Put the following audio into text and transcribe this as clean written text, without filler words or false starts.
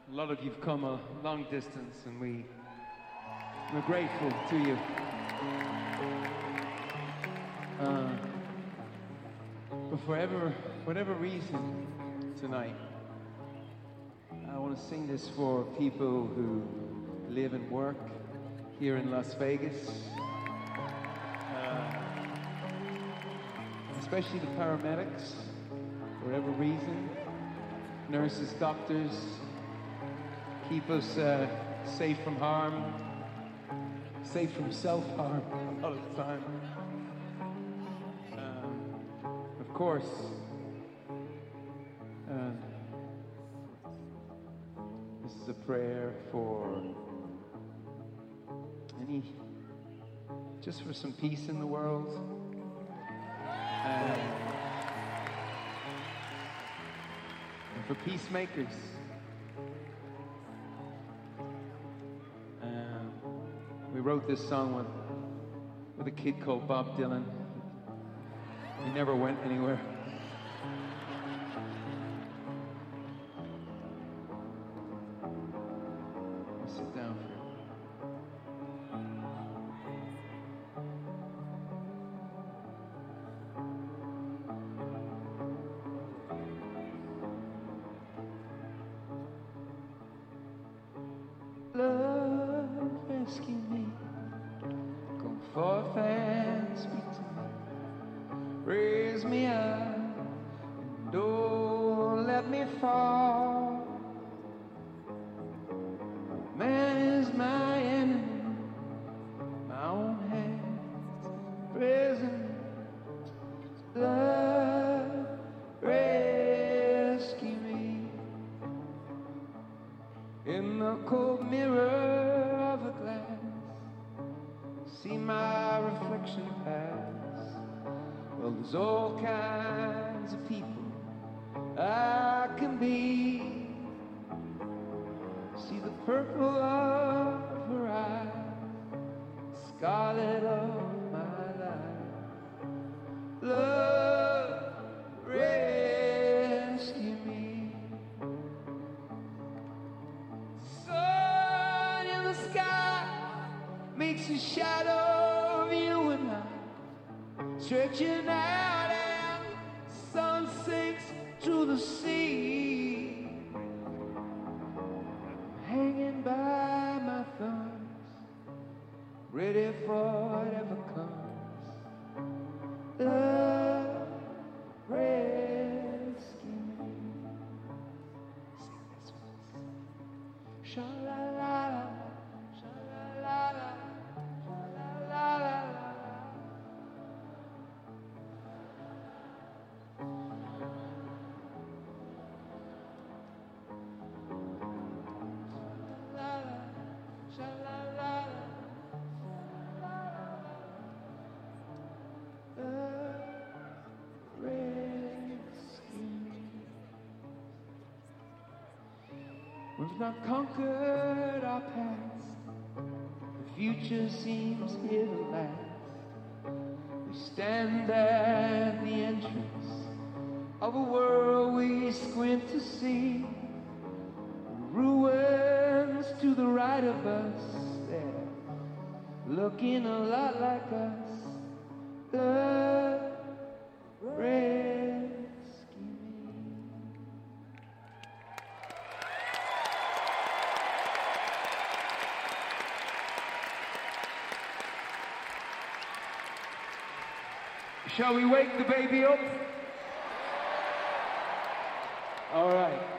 A lot of you've come a long distance, and we're grateful to you. But for whatever reason tonight, I want to sing this for people who live and work here in Las Vegas, especially the paramedics, for whatever reason, nurses, doctors, keep us safe from harm, safe from self-harm a lot of the time. Of course, this is a prayer for just for some peace in the world. And for peacemakers. We wrote this song with a kid called Bob Dylan. He never went anywhere. I'll sit down for you. Love, rescue me. Come forth and speak to me. Raise me up and don't let me fall. Man is my enemy, my own hands prison. Love, rescue me. In the cold mirror of a glass, see my reflection pass. Well, there's all kinds of people I can be. See the purple of her eyes, scarlet of my life. Love, rescue me. Sun in the sky makes a shadow of you and I, stretching out, and the sun sinks to the sea. Hanging by my thumbs, ready for whatever comes. Love, rescue me. Sing this with us. Sha-la-la-la, sha-la-la-la, sha-la-la-la. We've not conquered our past, the future seems here to last. We stand at the entrance of a world we squint to see. Ruins to the right of us, they're looking a lot like us. Love, rescue me. Shall we wake the baby up? All right.